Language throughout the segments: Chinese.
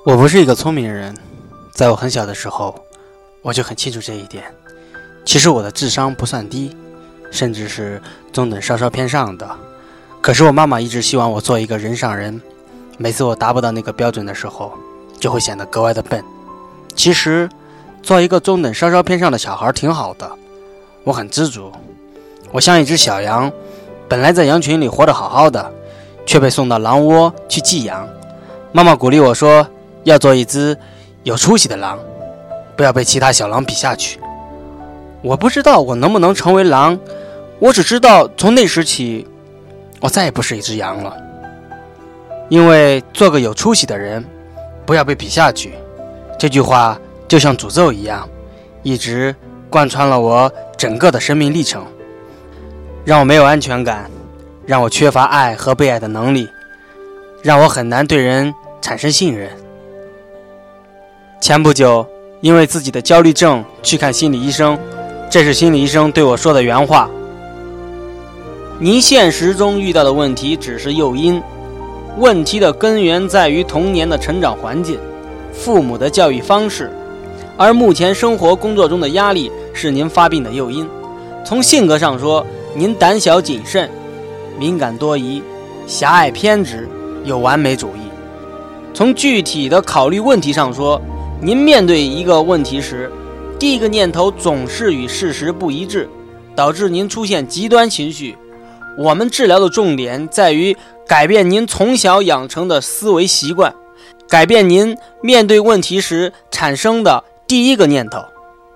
我不是一个聪明人，在我很小的时候，我就很清楚这一点。其实我的智商不算低，甚至是中等稍稍偏上的。可是我妈妈一直希望我做一个人上人，每次我达不到那个标准的时候，就会显得格外的笨。其实，做一个中等稍稍偏上的小孩挺好的。我很知足，我像一只小羊，本来在羊群里活得好好的，却被送到狼窝去寄养。妈妈鼓励我说，要做一只有出息的狼，不要被其他小狼比下去。我不知道我能不能成为狼，我只知道从那时起，我再也不是一只羊了。因为做个有出息的人，不要被比下去，这句话就像诅咒一样，一直贯穿了我整个的生命历程，让我没有安全感，让我缺乏爱和被爱的能力，让我很难对人产生信任。前不久，因为自己的焦虑症去看心理医生，这是心理医生对我说的原话：您现实中遇到的问题只是诱因，问题的根源在于童年的成长环境、父母的教育方式，而目前生活工作中的压力是您发病的诱因。从性格上说，您胆小谨慎、敏感多疑、狭隘偏执、有完美主义。从具体的考虑问题上说，您面对一个问题时，第一个念头总是与事实不一致，导致您出现极端情绪。我们治疗的重点在于改变您从小养成的思维习惯，改变您面对问题时产生的第一个念头。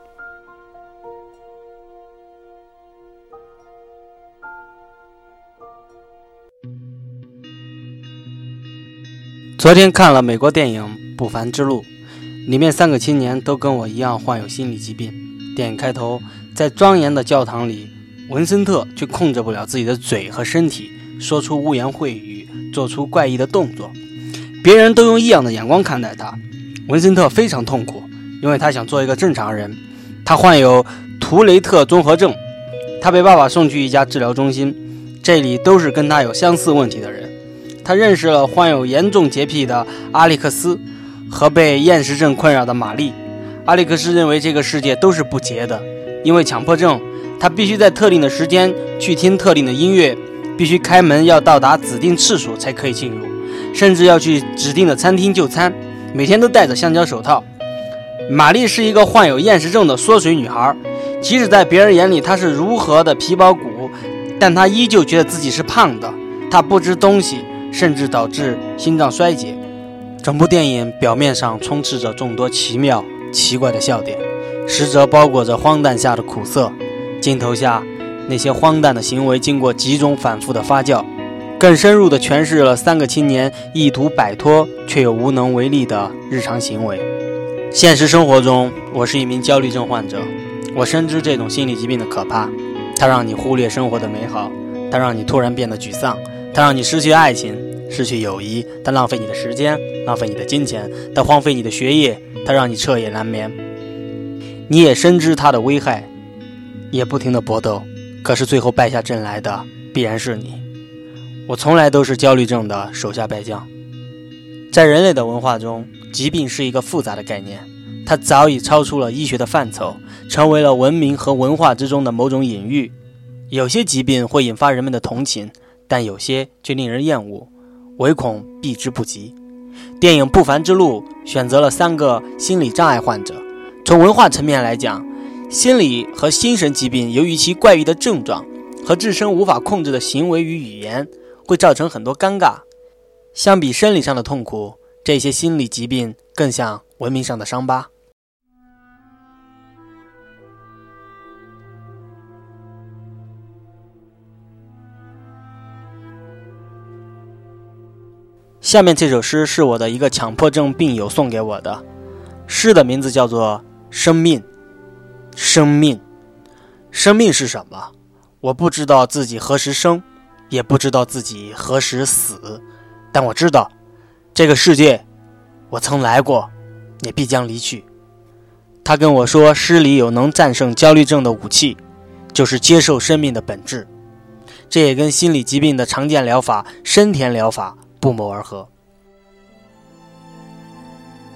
昨天看了美国电影《不凡之路》，里面3个青年都跟我一样患有心理疾病。电影开头，在庄严的教堂里，文森特却控制不了自己的嘴和身体，说出污言秽语，做出怪异的动作。别人都用异样的眼光看待他，文森特非常痛苦，因为他想做一个正常人。他患有图雷特综合症，他被爸爸送去一家治疗中心，这里都是跟他有相似问题的人。他认识了患有严重洁癖的阿历克斯和被厌食症困扰的玛丽。阿历克斯认为这个世界都是不洁的，因为强迫症，他必须在特定的时间去听特定的音乐，必须开门要到达指定次数才可以进入，甚至要去指定的餐厅就餐，每天都戴着橡胶手套。玛丽是一个患有厌食症的缩水女孩，即使在别人眼里她是如何的皮包骨，但她依旧觉得自己是胖的，她不吃东西，甚至导致心脏衰竭。整部电影表面上充斥着众多奇妙奇怪的笑点，实则包裹着荒诞下的苦涩。镜头下那些荒诞的行为经过几种反复的发酵，更深入地诠释了3个青年意图摆脱却又无能为力的日常行为。现实生活中，我是一名焦虑症患者，我深知这种心理疾病的可怕，它让你忽略生活的美好，它让你突然变得沮丧，它让你失去爱情，失去友谊，它浪费你的时间，浪费你的金钱，它荒废你的学业，它让你彻夜难眠。你也深知它的危害，也不停地搏斗，可是最后败下阵来的必然是你。我从来都是焦虑症的手下败将。在人类的文化中，疾病是一个复杂的概念，它早已超出了医学的范畴，成为了文明和文化之中的某种隐喻。有些疾病会引发人们的同情，但有些却令人厌恶，唯恐避之不及。电影《不凡之路》选择了3个心理障碍患者。从文化层面来讲，心理和精神疾病由于其怪异的症状和自身无法控制的行为与语言，会造成很多尴尬。相比生理上的痛苦，这些心理疾病更像文明上的伤疤。下面这首诗是我的一个强迫症病友送给我的，诗的名字叫做生命。生命，生命是什么？我不知道自己何时生，也不知道自己何时死，但我知道这个世界我曾来过，也必将离去。他跟我说，诗里有能战胜焦虑症的武器，就是接受生命的本质。这也跟心理疾病的常见疗法深田疗法不谋而合。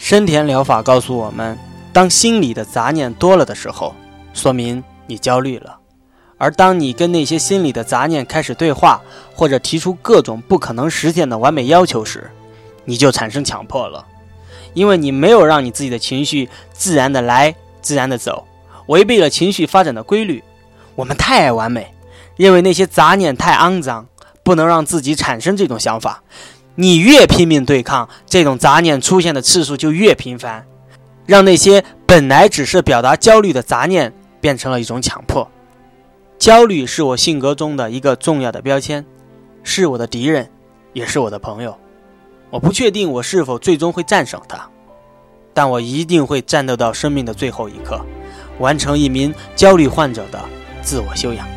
深田疗法告诉我们，当心里的杂念多了的时候，说明你焦虑了。而当你跟那些心里的杂念开始对话，或者提出各种不可能实现的完美要求时，你就产生强迫了。因为你没有让你自己的情绪自然的来，自然的走，违背了情绪发展的规律。我们太爱完美，认为那些杂念太肮脏，不能让自己产生这种想法。你越拼命对抗，这种杂念出现的次数就越频繁，让那些本来只是表达焦虑的杂念变成了一种强迫。焦虑是我性格中的一个重要的标签，是我的敌人，也是我的朋友。我不确定我是否最终会战胜它，但我一定会战斗到生命的最后一刻，完成一名焦虑患者的自我修养。